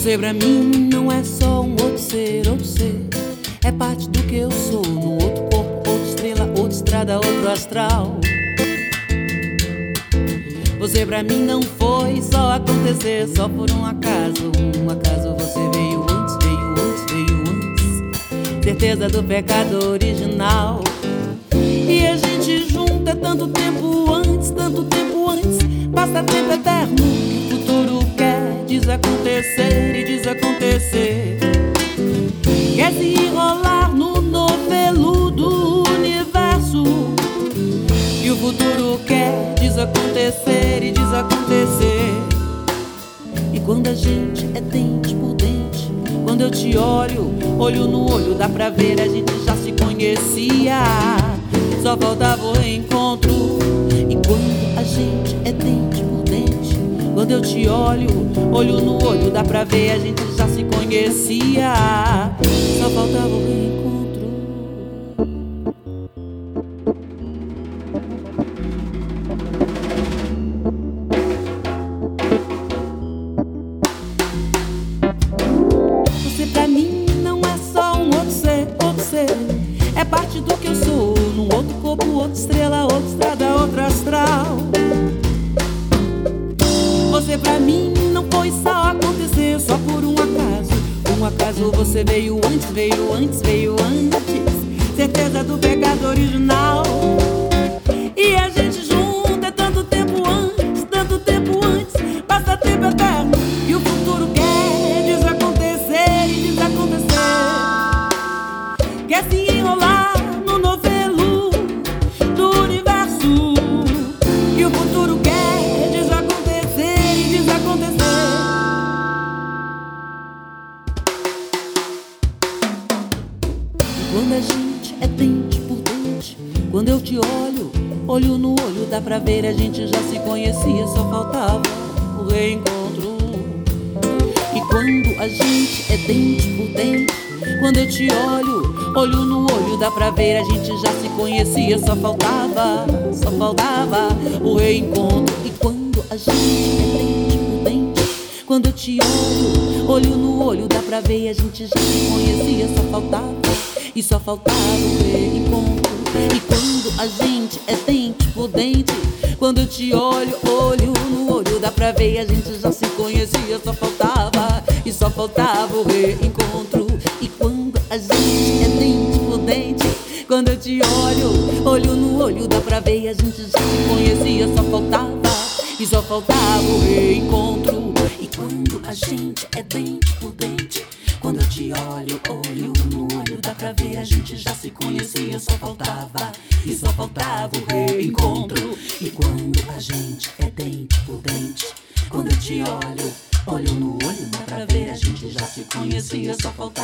Você pra mim não é só um outro ser, é parte do que eu sou. Num outro corpo, outra estrela, outra estrada, outro astral. Você pra mim não foi só acontecer, só por um acaso. Um acaso você veio antes, veio antes, veio antes. Certeza do pecado original. E a gente junta tanto tempo antes, tanto tempo antes. Passa tempo eterno que o futuro quer desacontecer e desacontecer. Quer se enrolar no novelo do universo. E o futuro quer desacontecer e desacontecer. E quando a gente é dente por dente, quando eu te olho, olho no olho, dá pra ver, a gente já se conhecia. Só faltava o reencontro. E quando a gente é dente por dente, quando eu te olho, olho no olho, dá pra ver, a gente já se conhecia. Só faltava o reencontro. Você pra mim não é só um outro ser, é parte do que eu sou. Num outro corpo, outra estrela, outra estrada, outra astral. Você pra mim não foi só acontecer, só por um acaso. Um acaso você veio antes, veio antes, veio antes. Certeza do pecado original. E a gente junta é tanto tempo antes, tanto tempo antes. Passa tempo eterno e o futuro quer desacontecer e desacontecer. Quer se enrolar no novelo do universo. E o futuro quer desacontecer e desacontecer. E quando a gente é dente por dente, quando eu te olho, olho no olho, dá pra ver, a gente já se conhecia. Só faltava o reencontro. E quando a gente é dente por dente, quando eu te olho, olho no olho, dá pra ver, a gente já se conhecia. Só faltava o reencontro. E quando a gente é dente por dente, quando eu te olho, olho no olho, dá pra ver, a gente já se conhecia. Só faltava o reencontro. E quando a gente é dente por dente, quando eu te olho, olho no olho, dá pra ver, a gente já se conhecia. Só faltava o reencontro. E quando a gente é dente por dente, quando eu te olho, olho no olho, dá pra ver, a gente já se conhecia. Só faltava o reencontro. E quando a gente é dente por dente, quando eu te olho, olho no olho, dá pra ver, a gente já se conhecia. Só faltava o reencontro. E quando a gente é dente por dente, quando eu te olho, olho no olho, dá pra ver, a gente já se conhecia. Só faltava